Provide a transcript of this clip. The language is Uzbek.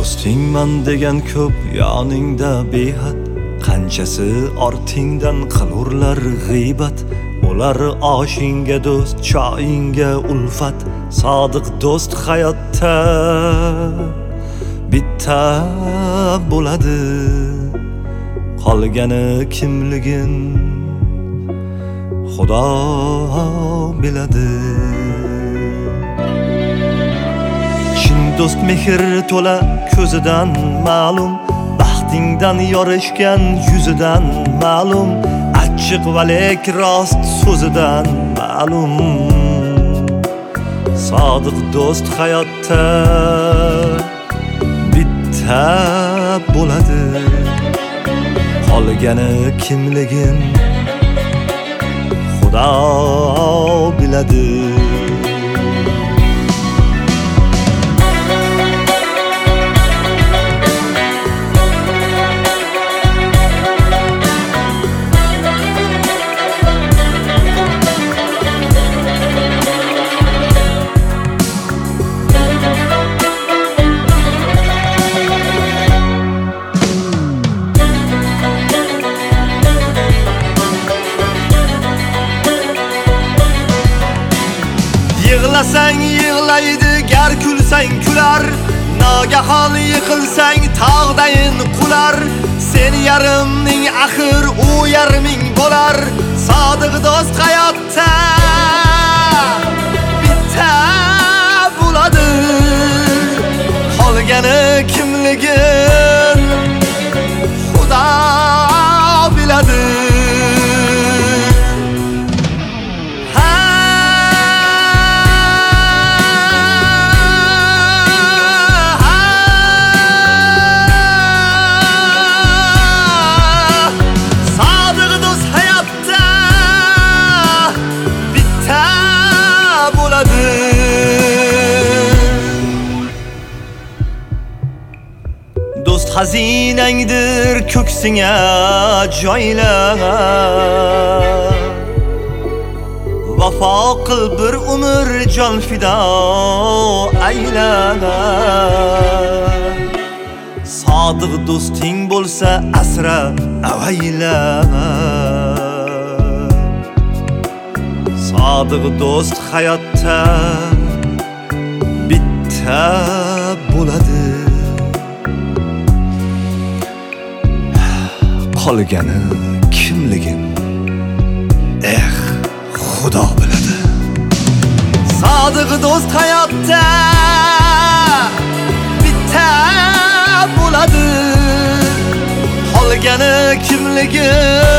do'stingman degan ko'p yoningda behad, qanchasi ortingdan qilurlar g'iybat. Ular oshingga do'st, choyingga ulfat. Sodiq do'st hayotda bitta bo'ladi, qolgani kimligin Xudo biladi. Chin do'st mehr to'la ko'zidan ma'lum, baxtingdan yorishgan yuzidan ma'lum, achchiq va lek rost so'zidan ma'lum. Sodiq do'st hayotda bitta bo'ladi, qolgani kimligin Xudo biladi. Yig'lasang yig'laydi, gar kulsang kular. Nogahon yiqilsang tog'dayin qular. Sen yarimning axir u yarming bo'lar. Sodiq do'st hayotda bitta bo'ladi, qolgani kimligin Xudo biladi. Do'st xazinangdir, ko'ksinga joyla. Vafo qil bir umr, jon fido ayla. Sodiq do'sting bo'lsa asra avayla. Sodiq do'st hayotda bitta bo'ladi, qolgani kimligin Xudo biladi. Sodiq do'st hayotda bitta bo'ladi, qolgani kimligin